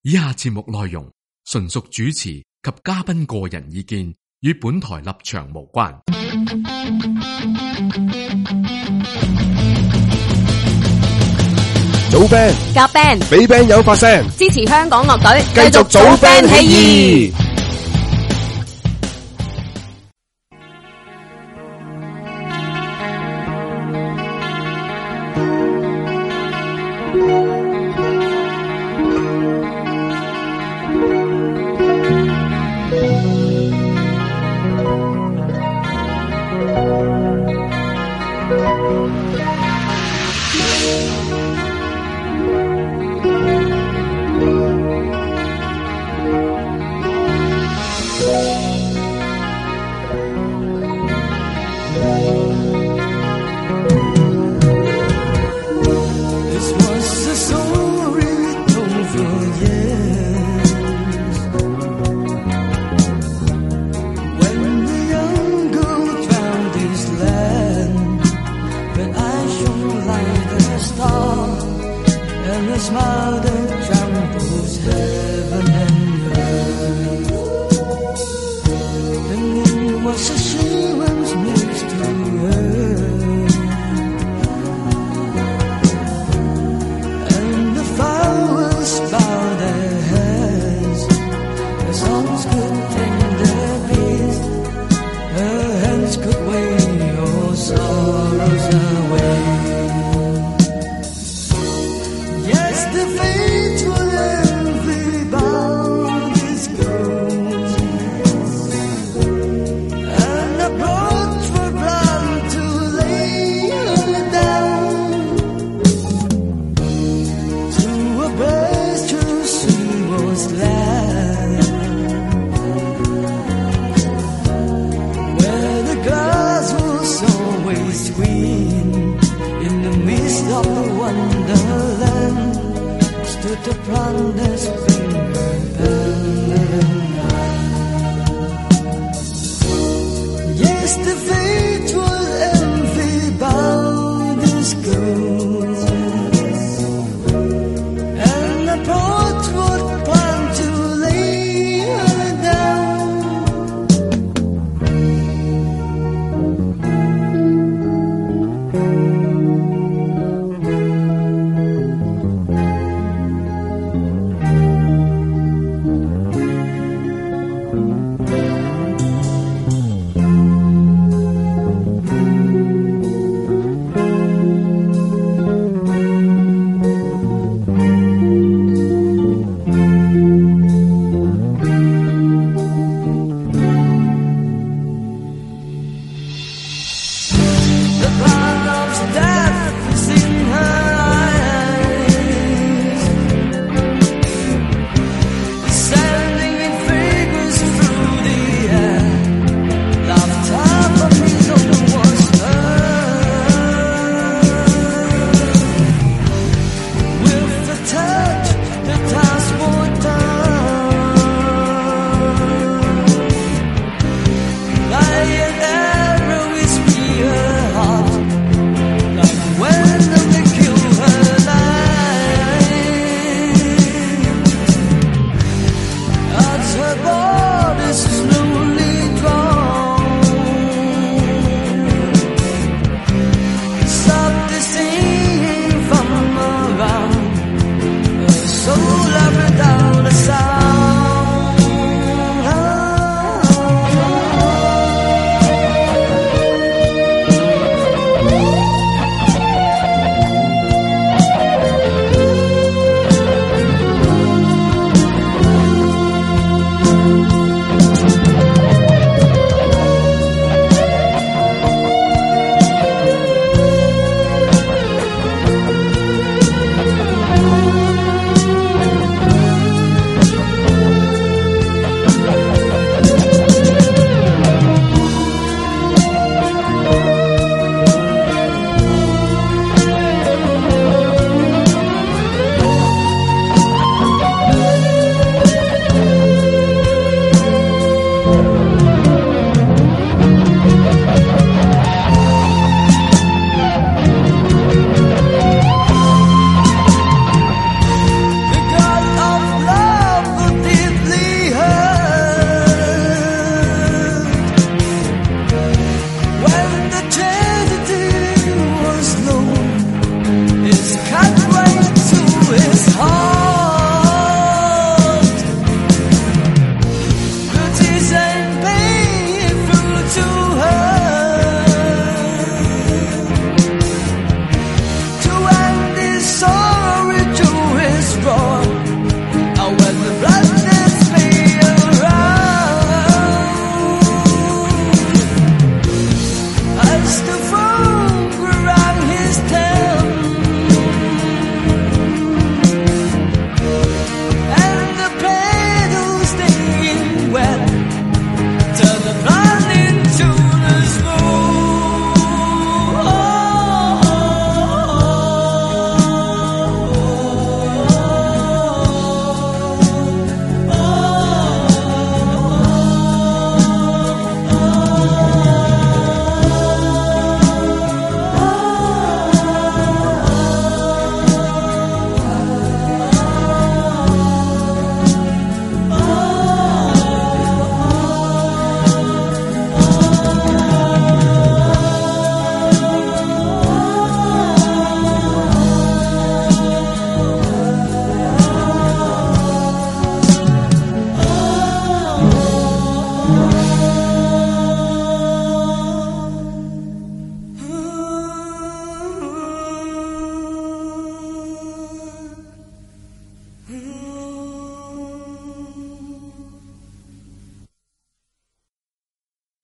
以下節目內容純屬主持及嘉賓個人意見，與本台立場無關。 組 band 夾 band 俾 band 友發聲， 支持香港樂隊， 繼續組 band 起義。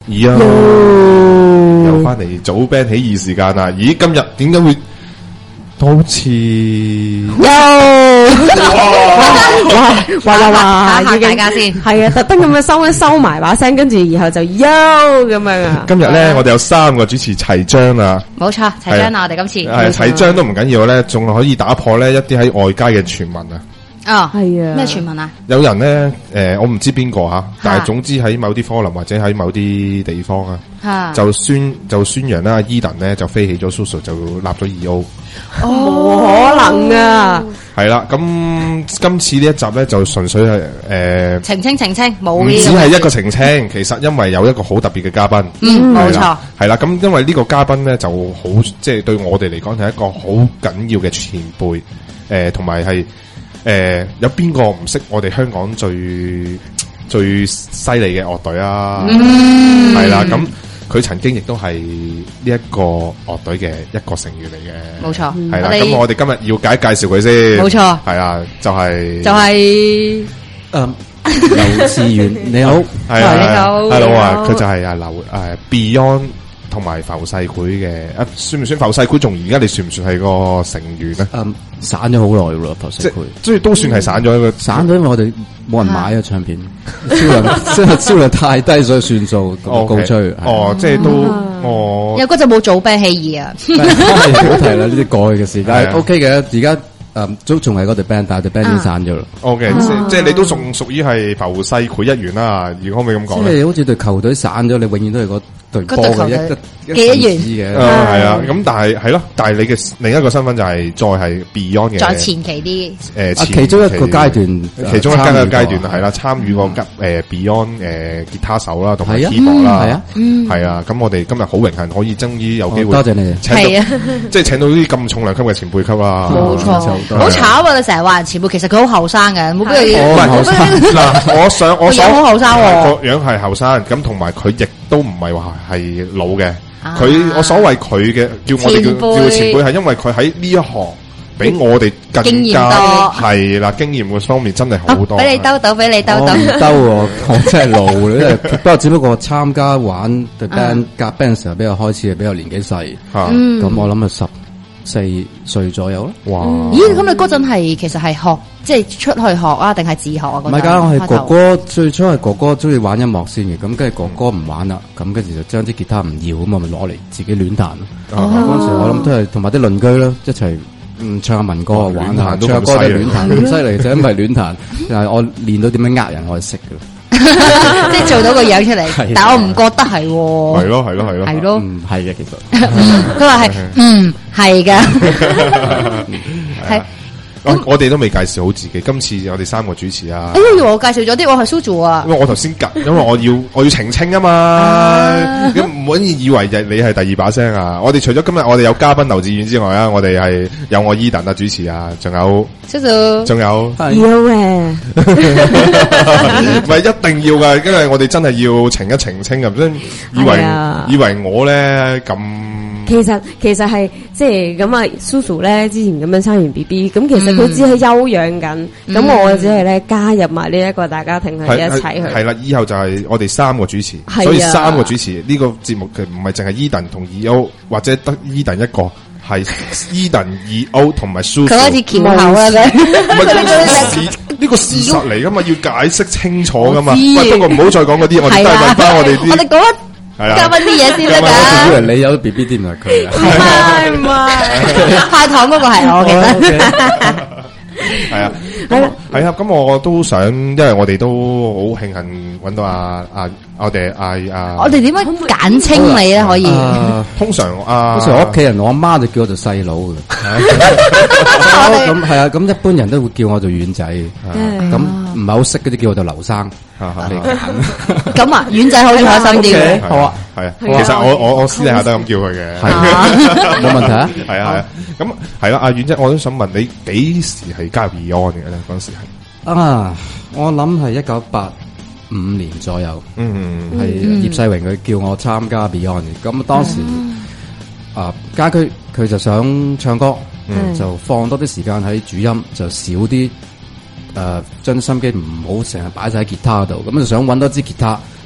又翻嚟早 band 起義時間啦！咦，今日點解會好似哇！ 打下大家先， 係啊，特登咁樣收埋把聲，跟住然後就咁樣啊！ 今日咧，我哋有3個主持齊章啦， 冇錯，齊章啦！我哋今次係齊章都唔緊要咧，仲可以打破咧一啲喺外街嘅傳聞啊！ 哦， 係啊， 咩傳聞啊？ 有人咧，我唔知邊個吓，但係總之喺某啲科林或者喺某啲地方啊，就宣揚啦，Eden 咧就飛起咗 Susu 就立咗2O， 冇可能啊！ 係啦，咁今次呢一集咧就純粹係澄清，冇唔只係一個澄清，其實因為有一個好特別嘅嘉賓， 冇錯， 係啦，咁因為呢個嘉賓咧就好，即係對我哋嚟講係一個好緊要嘅前輩，同埋係。有邊個唔識我哋香港最犀利嘅樂隊啊？係啦，咁佢曾經亦都係呢一個樂隊嘅一個成員嚟嘅。 冇錯， 係啦，咁我哋今日要介紹佢先。 冇錯， 係啊，就係劉志遠，你好， 係啊， 你好 ，Hello 啊，佢就係Beyond 同埋浮世繪嘅，算唔算浮世繪？仲而家你算唔算係個成員咧？ 散咗好耐咯，浮世繪， 即係都算係散咗一個， 散咗，因為我哋冇人買啊唱片，銷量太低，所以算數告吹。 即係都有嗰陣冇早 band 起義啊， 好提啦，呢啲過去嘅時間 OK 嘅，而家。都仲係嗰隊 band，但係隊 band 已經散咗啦。 OK，即係你都仲屬於係浮世繪一員啦。如果可唔可以咁講咧？ 即係好似隊球隊散咗，你永遠都係嗰隊波嘅一員嘅。 係啊，咁但係你嘅另一個身份就係再係 Beyond 嘅， 再前期啲其中一個階段， 其中一間嘅階段係啦，參與過Beyond 吉他手啦，同埋 keyboard 啦，係啊。咁我哋今日好榮幸可以終於有機會， 多謝你哋， 係啊， 即係請到呢啲咁重量級嘅前輩級啦， 冇錯。好慘啊！你成日話人前輩，其實佢好後生嘅，冇俾佢。 唔係嗱，我想個樣好後生喎， 個樣係後生，咁同埋佢亦都唔係話係老嘅。我所謂佢嘅叫我哋叫前輩，係因為佢喺呢一行比我哋更加係啦，經驗嘅方面真係好多。 俾你兜到，俾你兜到。 唔兜我真係老啦，不過只不過參加玩對 band 夾 band 嘅時候比較開始係比較年紀細，咁我諗係14歲左右咯。哇！ 咦，咁你嗰陣係其實係學，即係出去學啊，定係自學啊？ 唔係㗎，我係哥哥，最初係哥哥中意玩音樂先嘅，咁跟住哥哥唔玩啦，咁跟住就將啲吉他唔要，咁我咪攞嚟自己亂彈咯。嗰陣時我諗都係同埋啲鄰居啦，一齊唱下民歌啊，玩下，唱下歌就亂彈，咁犀利就因為亂彈，但係我練到點樣呃人，我係識嘅。 即係做到個樣出嚟，但係我唔覺得係喎。 係咯， 唔係嘅，其實佢話係，係㗎，係。 我哋都未介紹好自己，今次我哋3個主持啊。 我介紹咗啲，我係 Suzu 啊。 因為我頭先因為我要澄清啊嘛，咁唔可以以為你係第2把聲啊。我哋除咗今日我哋有嘉賓劉志遠之外啊，我哋係有我 Eden 啊主持啊，仲有 Suzu， 仲有要嘅， 唔係一定要噶，因為我哋真係要澄一澄清咁，所以以為我咧咁。 其實係即係咁啊，Susu 咧之前咁樣生完 BB，咁其實佢只係休養緊，咁我只係咧加入埋呢一個大家庭去一齊去。係啦，以後就係我哋3個主持，所以3個主持呢個節目佢唔係淨係 Eden 同2O，或者得 Eden 一個，係 Eden 2O 同埋 Susu。佢開始翹口啦佢。 唔係呢個事實嚟噶嘛，要解釋清楚噶嘛。喂，不過唔好再講嗰啲，我哋都係問翻我哋啲。 我哋講加翻啲嘢先得㗎。 以為你有 BB 添啊，佢啊， 唔係派糖嗰個係我嘅。 係啊，係啊，咁我都想，因為我哋都好慶幸揾到我哋我哋點樣簡稱你咧？可以通常我屋企人，我阿媽就叫我做細佬嘅。咁係啊，咁一般人都會叫我做遠仔。咁唔係好識嗰啲叫我做劉生。 咁啊，遠仔好似開心啲嘅。 好啊，係啊。其實我私底下都咁叫佢嘅， 冇問題啊。 係啊，咁係啦。阿遠仔，我都想問你幾時係加入 Beyond 嘅咧？嗰時係我諗係1985年左右。係葉世榮佢叫我參加 Beyond 嘅。咁當時家駒佢就想唱歌，就放多啲時間喺主音，就少啲將啲心機唔好成日擺晒喺吉他度。咁就想揾多支吉他，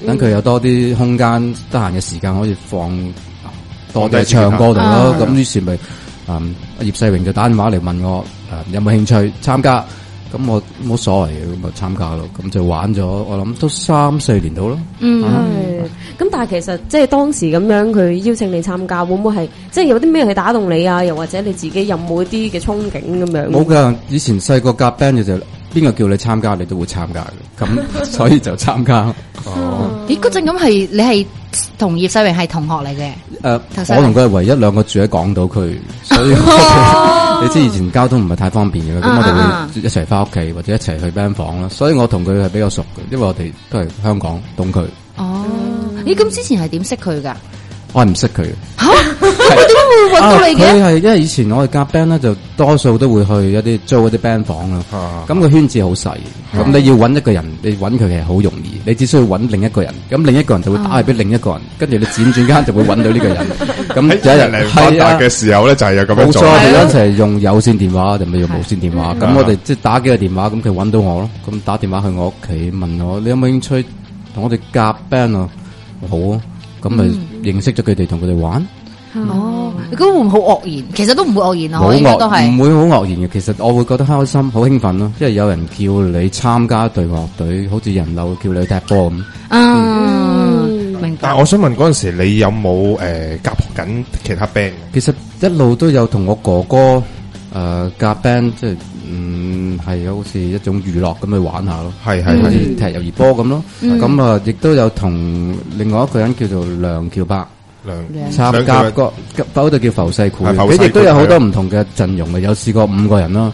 等佢有多啲空間，得閒嘅時間可以放多啲唱歌度咯。咁於是咪葉世榮就打電話嚟問我有冇興趣參加。咁我冇所謂嘅，咁咪參加咯。咁就玩咗，我諗都3-4年到咯。 咁但係其實即係當時咁樣，佢邀請你參加，會唔會係即係有啲咩去打動你啊？又或者你自己有冇啲嘅憧憬咁樣？ 冇噶，以前細個夾 band 嘅就邊個叫你參加，你都會參加嘅。咁所以就參加。 咦，嗰陣咁係你係同葉世榮係同學嚟嘅？ 我同佢係唯一兩個住喺港島區，所以你知以前交通唔係太方便嘅，咁我哋會一齊翻屋企或者一齊去 band 房啦。所以我同佢係比較熟嘅，因為我哋都係香港東區。 咦，咁之前係點識佢噶？ 我係唔識佢嘅。 咁佢點解會揾到你嘅？ 佢係因為以前我哋夾 band 咧，就多數都會去一啲租一啲 band 房啦。咁個圈子好細，咁你要揾一個人，你揾佢係好容易。你只需要揾另一個人，咁另一個人就會打去俾另一個人，跟住你輾轉間就會揾到呢個人。咁有一日嚟發達嘅時候咧，就係有咁樣做。冇錯，我哋一齊用有線電話，就咪用無線電話。咁我哋即係打幾個電話，咁佢揾到我咯。咁打電話去我屋企問我，你有冇興趣同我哋夾 band 啊？好啊，咁咪認識咗佢哋，同佢哋玩。 你覺得會唔會好愕然？其實都唔會愕然啊，應該都係唔會好愕然嘅。其實我會覺得開心、好興奮咯，因為有人叫你參加隊樂隊，好似人流叫你去踢波咁。明白。 但係我想問嗰陣時，你有冇夾緊其他 band？ 其實一路都有同我哥哥夾 band，即係係好似一種娛樂咁去玩下咯。係好似踢友誼波咁咯。咁啊，亦都有同另外一個人叫做梁翹柏。參加個嗰度叫浮世繪，佢亦都有好多唔同嘅陣容嘅，有試過5個人咯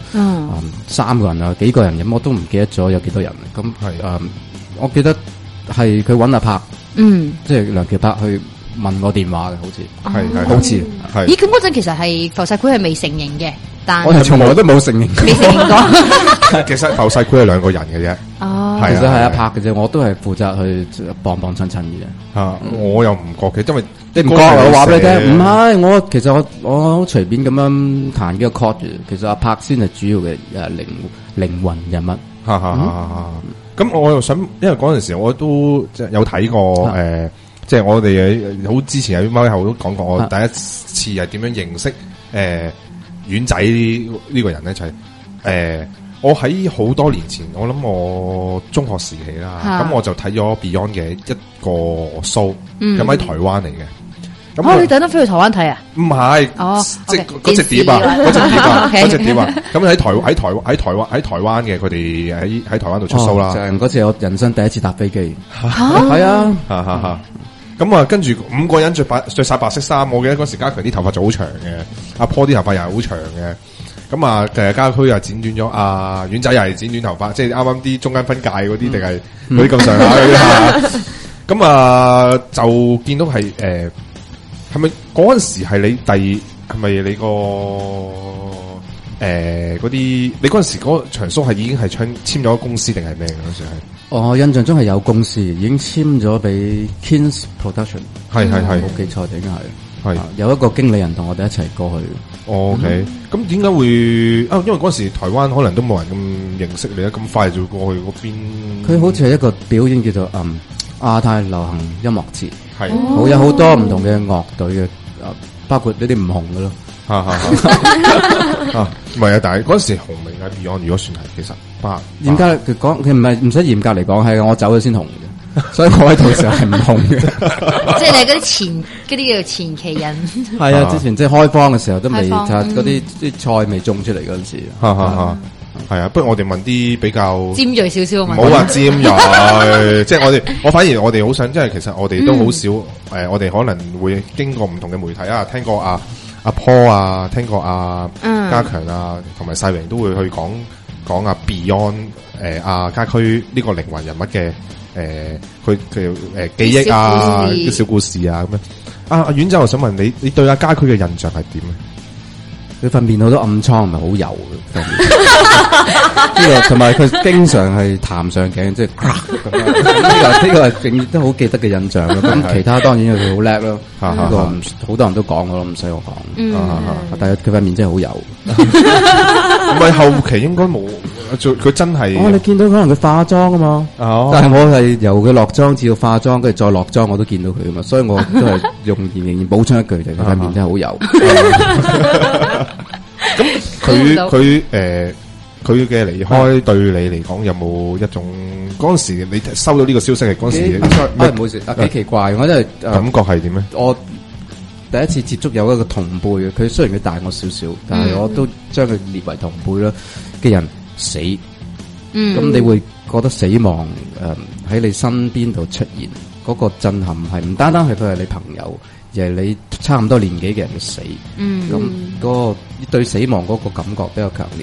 ，3個人啊，幾個人咁，我都唔記得咗有幾多人。咁我記得係佢揾阿柏，即係梁翹柏去問我電話嘅，好似好似係。 咦，咁嗰陣其實係浮世繪係未成型嘅，但我係從來都冇承認， 未承認過。 其實浮世繪係2個人嘅啫。 其實係阿柏嘅啫，我都係負責去幫襯嘅啫。 我又唔覺嘅，因為你唔覺我話俾你聽，唔係其實我好隨便咁樣彈幾個 chord 嘅。其實阿柏先係主要嘅靈魂人物。 咁我又想，因為嗰陣時我都即係有睇過即係我哋好之前喺貓後都講過，我第一次係點樣認識丸仔呢個人咧，就係我喺好多年前，我諗我中學時期啦，咁我就睇咗 Beyond 嘅一個 show，咁喺台灣嚟嘅。 咁你等得飛去台灣睇啊？唔係，即係嗰隻碟啊，嗰隻碟啊。咁喺台灣嘅，佢哋喺台灣度出 show 啦。 就係嗰次我人生第一次搭飛機。 係啊，咁啊，跟住5個人着晒白色衫，我記得嗰時家強啲頭髮就好長嘅，阿 Paul 啲頭髮又係好長嘅。咁啊，家駒又剪短咗，丸仔又係剪短頭髮，即係啱啱啲中間分界嗰啲，定係嗰啲咁上下嗰啲。咁啊，就見到係係咪嗰陣時係你係咪你個嗰啲？你嗰陣時嗰場 show 係已經係簽咗公司定係咩嘅嗰時係？ 我印象中係有公司已經簽咗俾 Kings Production， 係冇記錯就應該係有一個經理人同我哋一齊過去。 OK，咁點解會因為嗰時台灣可能都冇人咁認識你啦，咁快就過去嗰邊。 佢好似係一個表演叫做亞太流行音樂節，係有好多唔同嘅樂隊嘅，包括呢啲唔紅嘅咯。 唔係啊，但係嗰時紅名嘅 Beyond 如果算係其實嚴格嚟講，佢唔使嚴格嚟講，係我走咗先紅嘅，所以我喺度時候係唔紅嘅。 即係你嗰啲叫做前期人。 係啊，之前即係開荒嘅時候都未，就嗰啲菜未種出嚟嗰陣時。 係啊，不如我哋問啲比較尖銳少少嘅問題。 唔好話尖銳，即係我反而我哋好想，即係其實我哋都好少我哋可能會經過唔同嘅媒體啊，聽過阿 Paul 啊，聽過家強啊，同埋世榮都會去講Beyond 家駒呢個靈魂人物嘅佢記憶啊，啲小故事啊咁樣。丸仔，我想問你對家駒嘅印象係點咧？ 佢塊面好多暗瘡，唔係好油嘅。呢個同埋佢經常係彈上頸，即係咁樣。呢個係都好記得嘅印象咯。咁其他當然佢好叻咯。呢個好多人都講我咯，唔使我講。但係佢塊面真係好油。 唔係後期應該冇，佢真係。 你見到可能佢化妝啊嘛。但係我係由佢落妝至到化妝，跟住再落妝，我都見到佢啊嘛。所以我都係仍然補充一句，就佢塊面真係好油。 咁佢嘅離開對你嚟講有冇一種嗰陣時你收到呢個消息係嗰陣時？ 唔好意思，幾奇怪，我真係感覺係點咧？我第一次接觸有一個同輩嘅，佢雖然佢大我少少，但係我都將佢列為同輩啦嘅人死。咁你會覺得死亡喺你身邊度出現嗰個震撼係唔單單係佢係你朋友，而係你差唔多年紀嘅人嘅死。咁嗰個對死亡嗰個感覺比較強烈。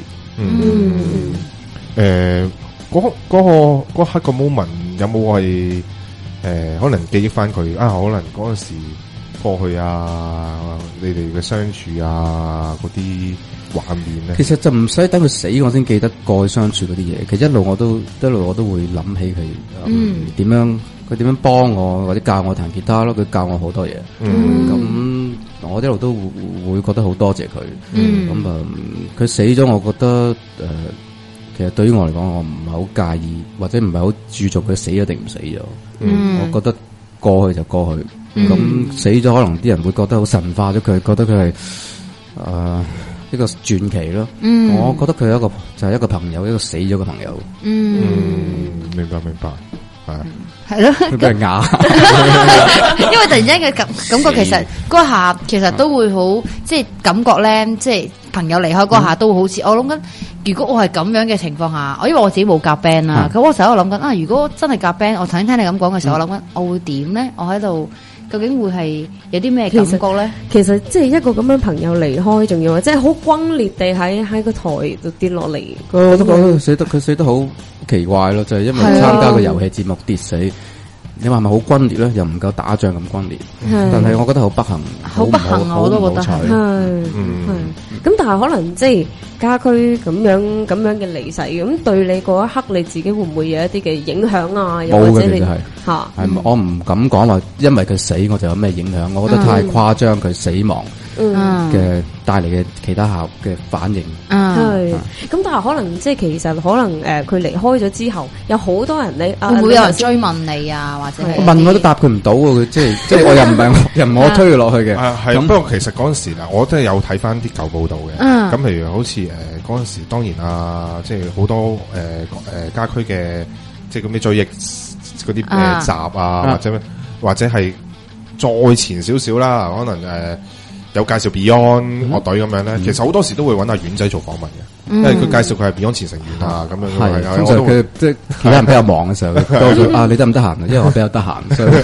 嗰刻個 moment 有冇係可能記憶翻佢啊？可能嗰陣時過去啊，你哋嘅相處啊，嗰啲畫面咧。 其實就唔使等佢死，我先記得過去相處嗰啲嘢。其實一路我都會諗起佢點樣，佢點樣幫我或者教我彈吉他咯。佢教我好多嘢。咁我一路都會覺得好多謝佢。佢死咗，我覺得其實對於我嚟講，我唔係好介意，或者唔係好注重佢死咗定唔死咗。我覺得過去就過去。咁死咗，可能啲人會覺得好神化咗佢，覺得佢係一個傳奇咯。我覺得佢係就係一個朋友，一個死咗嘅朋友。 明白。 係咯， 佢俾人咬， 因為突然之間嘅感覺，其實嗰下其實都會好，即係感覺咧，即係朋友離開嗰下都好似我諗緊，如果我係咁樣嘅情況下，因為我自己冇夾 band 啦，咁我成日喺度諗緊如果真係夾 band，我頭先聽你咁講嘅時候，我諗緊我會點咧？我喺度究竟會係有啲咩感覺咧？ 其實即係一個咁樣朋友離開，仲要即係好轟烈地喺個台度跌落嚟。 我都覺得佢死得好奇怪咯，就係因為參加個遊戲節目跌死。你話係咪好轟烈咧？又唔夠打仗咁轟烈，但係我覺得好不幸， 好不幸啊！我都覺得係。 咁但係可能即係家駒咁樣嘅離世，咁對你嗰一刻你自己會唔會有一啲嘅影響啊？又或者你嚇？ 我唔敢講話，因為佢死我就有咩影響？我覺得太誇張，佢死亡嘅帶嚟嘅其他嘅反應。 咁但係可能即係其實可能佢離開咗之後，有好多人你會唔會有人追問你啊？或者問我都答佢唔到喎，即係我又唔係我推佢落去嘅。 係不過其實嗰陣時嗱，我都係有睇翻啲舊報道嘅。咁譬如好似嗰陣時，當然即係好多家駒嘅即係咁啲追憶嗰啲集啊，或者係再前少少啦，可能有介紹 Beyond 樂隊咁樣咧，其實好多時都會揾阿遠仔做訪問嘅，因為佢介紹佢係 Beyond 前成員啊咁樣。係， 咁就佢即係其他人比較忙嘅時候，多咗你得唔得閒？因為我比較得閒，所以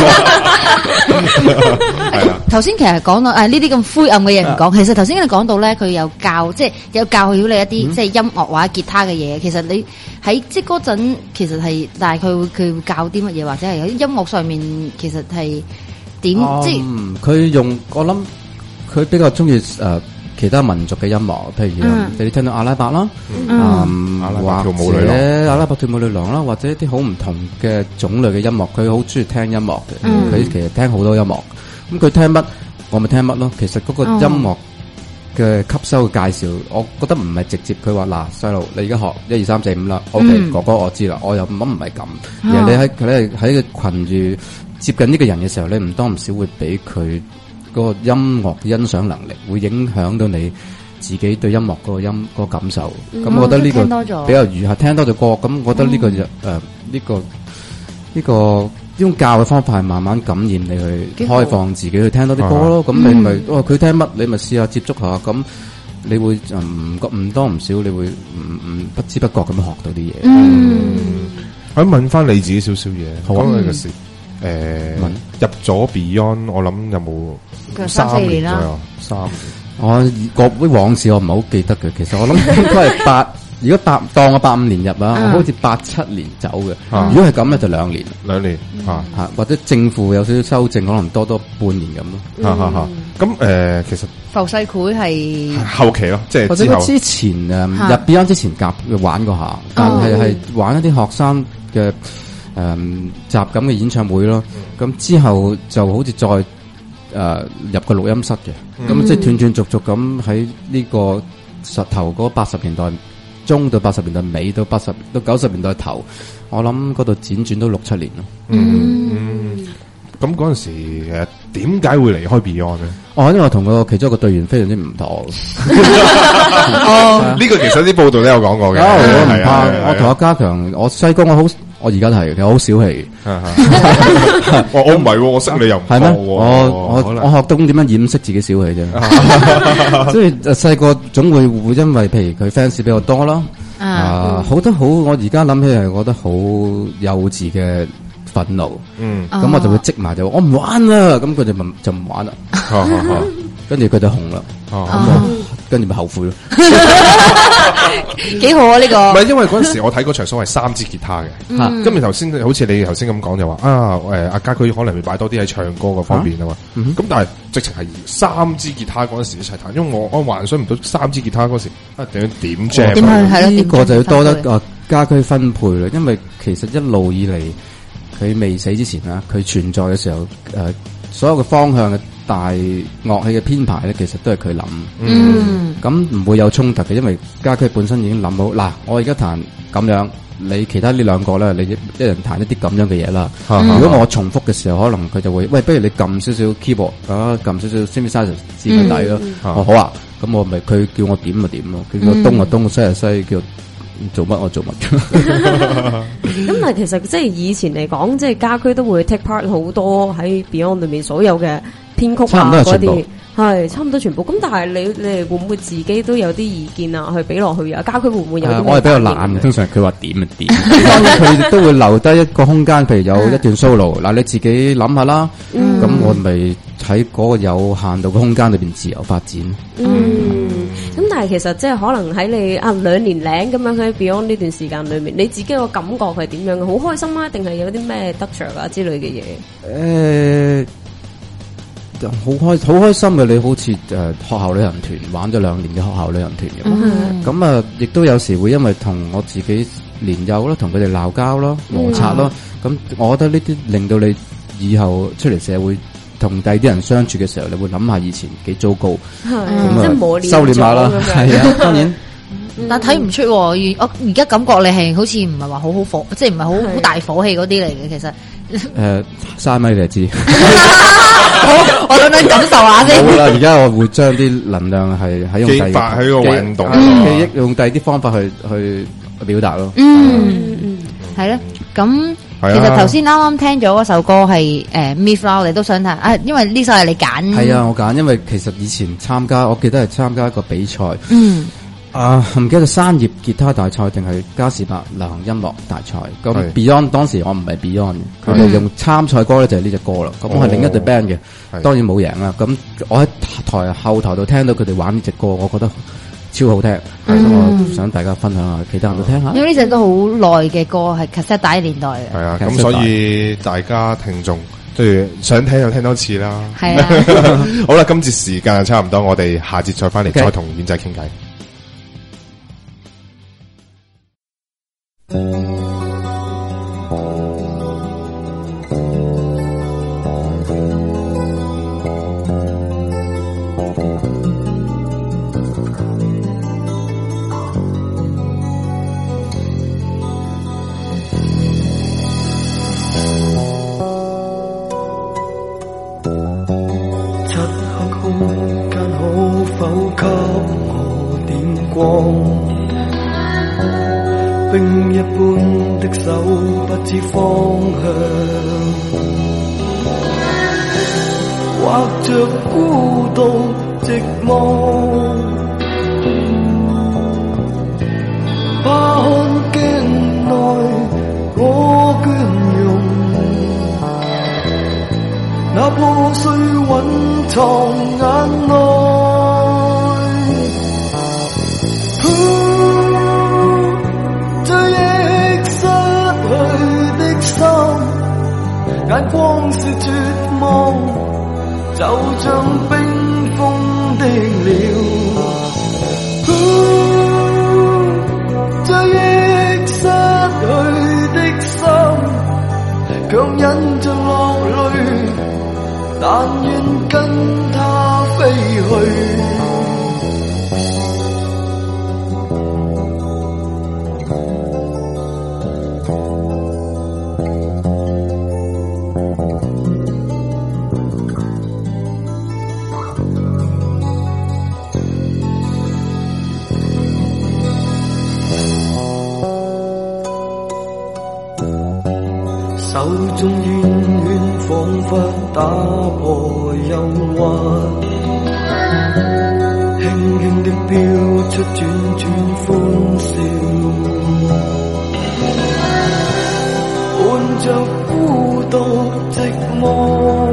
係啦。 頭先其實講到呢啲咁灰暗嘅嘢唔講，其實頭先你講到咧，佢有教即係有教曉你一啲即係音樂或者吉他嘅嘢。其實你喺即係嗰陣，其實係大概佢會教啲乜嘢，或者係喺音樂上面其實係點？即係佢用我諗。佢比較中意其他民族嘅音樂，譬如你聽到阿拉伯啦， 阿拉伯跳舞女郎， 阿拉伯跳舞女郎啦，或者一啲好唔同嘅種類嘅音樂，佢好中意聽音樂嘅。佢其實聽好多音樂，咁佢聽乜我咪聽乜咯。其實嗰個音樂嘅吸收嘅介紹，我覺得唔係直接佢話嗱細路，你而家學1、2、3、4、5啦，OK，哥哥我知啦，我又唔係咁。而係你喺個群住接近呢個人嘅時候，你唔多唔少會俾佢。個音樂欣賞能力會影響到你自己對音樂嗰個感受，咁我覺得呢個比較餘下聽多咗歌，咁我覺得呢個呢種教嘅方法係慢慢感染你去開放自己去聽多啲歌咯，咁你咪佢聽乜你咪試下接觸下，咁你會唔多唔少，你會唔不知不覺咁學到啲嘢。 我問翻你自己少少嘢，講呢個事。入咗 Beyond， 我諗有冇3年左右？3年。 我嗰啲往事我唔係好記得嘅，其實我諗應該係如果當我85年入啊，我好似87年走嘅。如果係咁咧，就2年。 2年或者正負有少少修正，可能多半年咁咯。 咁其實浮世繪係後期咯，即係或者之前入 Beyond 之前夾玩過下，但係玩一啲學生嘅集錦嘅演唱會咯。咁之後就好似再入個錄音室嘅，咁即係斷斷續續咁喺呢個頭嗰80年代中到80年代尾到90年代頭，我諗嗰度輾轉都6-7年咯。 咁嗰陣時點解會離開 Beyond 咧？ 因為我同其中一個隊員非常之唔妥。 呢個其實啲報道都有講過嘅。 我唔怕，我同阿家強，我細個我而家係其實好小氣。 我唔係，我識你又唔係咩？ 我學懂點樣掩飾自己小氣啫。所以細個總會因為譬如佢 fans 比較多啦，好多好，我而家諗起係覺得好幼稚嘅憤怒。咁我就會積埋就我唔玩啦，咁佢哋就唔玩啦。跟住佢就紅啦。跟住咪後悔咯。 幾好啊！呢個唔係因為嗰陣時我睇嗰場 show係3支吉他嘅，咁你頭先好似你頭先咁講就話阿家駒可能會擺多啲喺唱歌嗰方面啊嘛，咁但係直情係3支吉他嗰陣時一齊彈，因為我幻想唔到3支吉他嗰時點 jam。 呢個就要多得家駒分配啦，因為其實一路以嚟佢未死之前啊，佢存在嘅時候所有嘅方向嘅大樂器嘅編排咧，其實都係佢諗。咁唔會有衝突嘅，因為家駒本身已經諗好。嗱，我而家彈咁樣，你其他呢2個咧，你一人彈一啲咁樣嘅嘢啦。如果我重複嘅時候，可能佢就會，喂，不如你撳少少 keyboard 撳少少 synthesizer 支佢底咯。好啊，咁我咪佢叫我點就點咯，佢叫我東就東，西就西，叫做乜我做乜。 咁但係其實即係以前嚟講，即係家駒都會 take part 好多喺 Beyond 裏面所有嘅編曲啊嗰啲，係差唔多全部。咁但係你哋會唔會自己都有啲意見啊？去俾落去啊？家駒會唔會有啲？ 我係比較懶嘅，通常佢話點就點。當然佢都會留低一個空間，譬如有一段 solo，嗱你自己諗下啦。咁我咪喺嗰個有限度嘅空間裏邊自由發展。 咁但係其實即係可能喺你2年零咁樣喺 Beyond 呢段時間裏面，你自己個感覺係點樣嘅？好開心啊，定係有啲咩得着啊之類嘅嘢？ 好開心嘅，你好似學校旅行團玩咗2年嘅學校旅行團咁。咁亦都有時會因為同我自己年幼啦，同佢哋鬧交咯，摩擦咯。咁我覺得呢啲令到你以後出嚟社會同第二啲人相處嘅時候，你會諗下以前幾糟糕，咁即係磨練收斂下啦。係啊，當然。 但睇唔出，我而家感覺你係好似唔係話好火，即係唔係好大火氣嗰啲嚟嘅。其實嘥咪你就知。 我等等感受下先。 好啦，而家我會將啲能量係喺用第二喺個運動記憶，用第二啲方法去表達咯。 係咧。咁其實頭先啱啱聽咗嗰首歌係Myth啦，我哋都想睇因為呢首係你揀。係啊， 我揀，因為其實以前我記得係參加一個比賽。唔記得山葉吉他大賽定係嘉士伯流行音樂大賽。咁 Beyond 當時我唔係 Beyond 嘅，佢哋用參賽歌咧就係呢隻歌啦。咁我係另一隊 band 嘅，當然冇贏啦。咁我喺後台度聽到佢哋玩呢隻歌，我覺得超好聽。我想大家分享下，其他人都聽下。 因為呢隻都好耐嘅歌，係 cassette 帶年代嘅。 係啊，咁所以大家聽眾都想聽就聽多次啦。 係啊。 好啦，今次時間差唔多，我哋下節再翻嚟再同遠仔傾偈。 冰一般的手不知方向，畫着孤獨寂寞，怕看鏡內我倦容，那破碎蘊藏眼內。 眼光是絕望，就像冰封的了。追憶失去的心，強忍着落淚，但願跟他飛去。手中遠遠彷彿打破憂鬱，輕輕的飄出轉轉歡笑，伴着孤獨寂寞，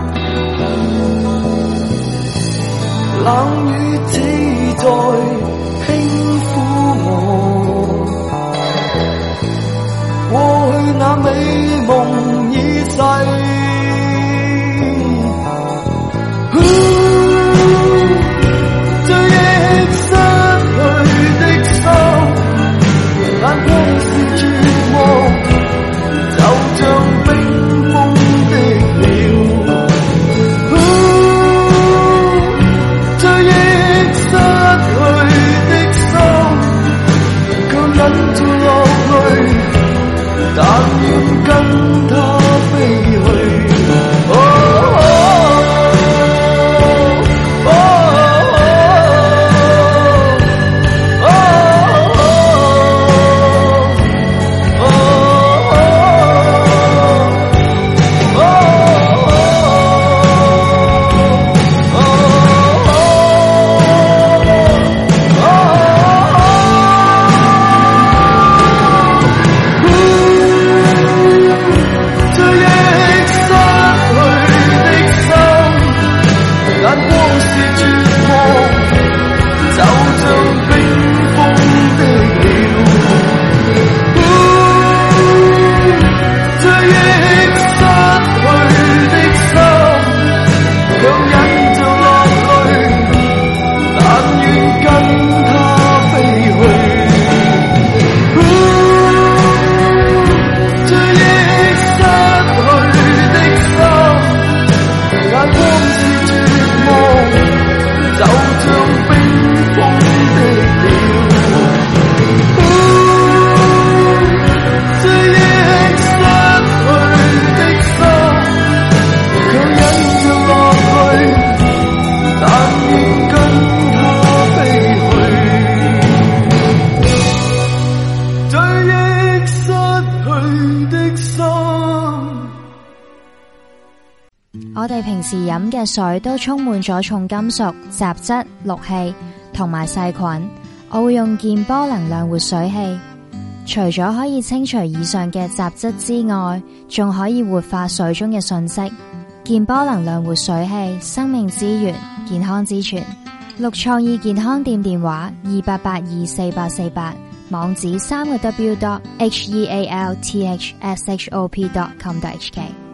冷雨只在輕撫我，過去那美夢已逝，追憶失去的心，眼光是絕望，就像冰封的了。追憶失去的心，卻忍住落淚，但願跟他飛去。 我哋平時飲嘅水都充滿咗重金屬、雜質、氯氣同埋細菌。我會用健波能量活水器，除咗可以清除以上嘅雜質之外，仲可以活化水中嘅訊息。健波能量活水器，生命之源，健康之泉。綠創意健康店電話28824848，網址3個W.healthshop.com.hk。